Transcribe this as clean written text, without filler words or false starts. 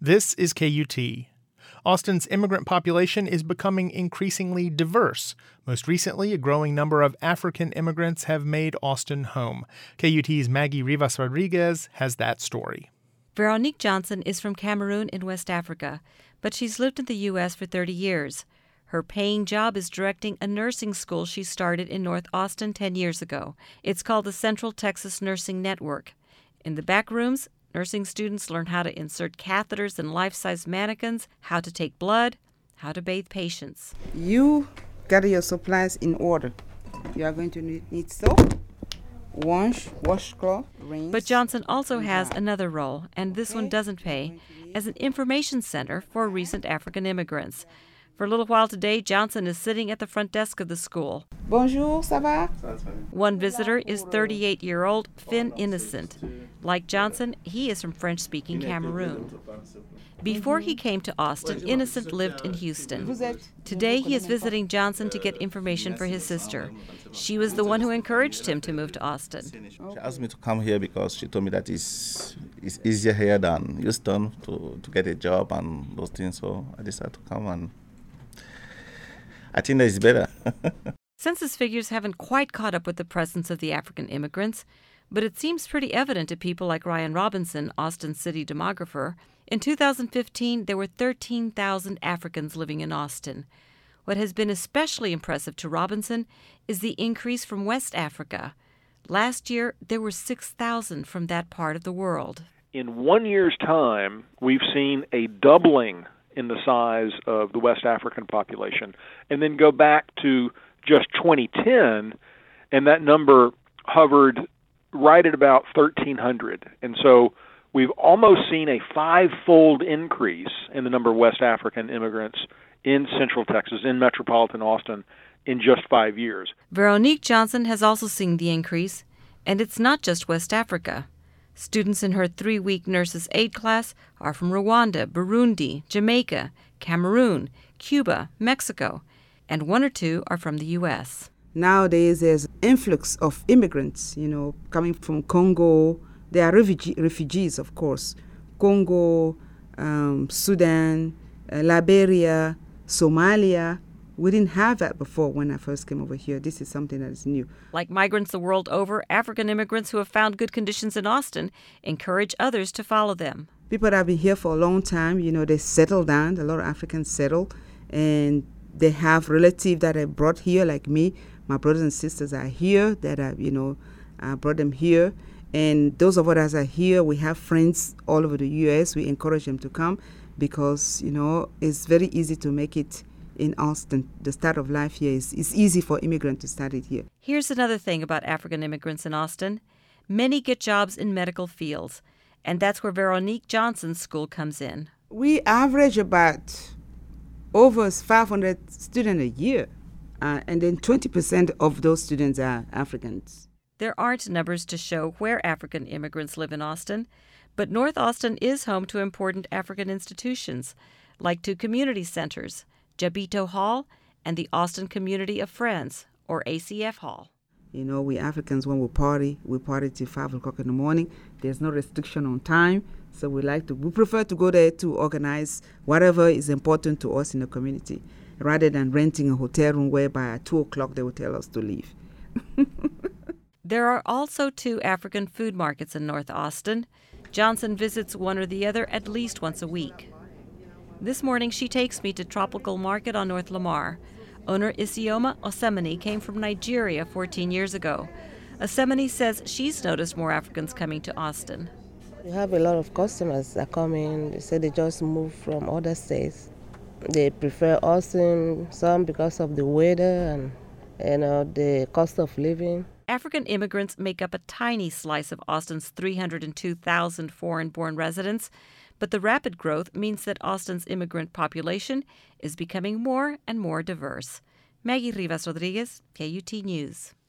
This is KUT. Austin's immigrant population is becoming increasingly diverse. Most recently, a growing number of African immigrants have made Austin home. KUT's Maggie Rivas Rodriguez has that story. Veronique Johnson is from Cameroon in West Africa, but she's lived in the U.S. for 30 years. Her paying job is directing a nursing school she started in North Austin 10 years ago. It's called the Central Texas Nursing Network. In the back rooms, nursing students learn how to insert catheters in life-size mannequins, how to take blood, how to bathe patients. You gather your supplies in order. You are going to need soap, washcloth, rinse. But Johnson also has another role, and this one doesn't pay, as an information center for recent African immigrants. For a little while today, Johnson is sitting at the front desk of the school. Bonjour, ça va? One visitor is 38-year-old Finn Innocent. Like Johnson, he is from French-speaking Cameroon. Before he came to Austin, Innocent lived in Houston. Today, he is visiting Johnson to get information for his sister. She was the one who encouraged him to move to Austin. She asked me to come here because she told me that it's easier here than Houston to get a job and those things. So I decided to come, and I think that it's better. Census figures haven't quite caught up with the presence of the African immigrants, but it seems pretty evident to people like Ryan Robinson, Austin city demographer. In 2015, there were 13,000 Africans living in Austin. What has been especially impressive to Robinson is the increase from West Africa. Last year, there were 6,000 from that part of the world. In 1 year's time, we've seen a doubling in the size of the West African population. And then go back to just 2010, and that number hovered right at about 1,300. And so we've almost seen a five-fold increase in the number of West African immigrants in Central Texas, in metropolitan Austin, in just 5 years. Veronique Johnson has also seen the increase, and it's not just West Africa. Students in her 3-week nurses' aid class are from Rwanda, Burundi, Jamaica, Cameroon, Cuba, Mexico, and 1 or 2 are from the U.S. Nowadays, there's influx of immigrants, coming from Congo. They are refugees, of course. Congo, Sudan, Liberia, Somalia. We didn't have that before when I first came over here. This is something that is new. Like migrants the world over, African immigrants who have found good conditions in Austin encourage others to follow them. People that have been here for a long time, they settle down. A lot of Africans settle, and they have relatives that are brought here, like me. My brothers and sisters are here that I brought them here. And those of us that are here, we have friends all over the U.S. We encourage them to come because, it's very easy to make it in Austin. The start of life here is easy for immigrants to start it here. Here's another thing about African immigrants in Austin. Many get jobs in medical fields, and that's where Veronique Johnson's school comes in. We average about over 500 students a year, and then 20% of those students are Africans. There aren't numbers to show where African immigrants live in Austin, but North Austin is home to important African institutions, like 2 community centers, Jabito Hall and the Austin Community of Friends, or ACF Hall. We Africans, when we party till 5 o'clock in the morning. There's no restriction on time, so we prefer to go there to organize whatever is important to us in the community, rather than renting a hotel room whereby at 2 o'clock they will tell us to leave. There are also 2 African food markets in North Austin. Johnson visits one or the other at least once a week. This morning, she takes me to Tropical Market on North Lamar. Owner Isioma Osemene came from Nigeria 14 years ago. Osemene says she's noticed more Africans coming to Austin. We have a lot of customers that come in. They say they just moved from other states. They prefer Austin, some because of the weather and the cost of living. African immigrants make up a tiny slice of Austin's 302,000 foreign-born residents, but the rapid growth means that Austin's immigrant population is becoming more and more diverse. Maggie Rivas Rodriguez, KUT News.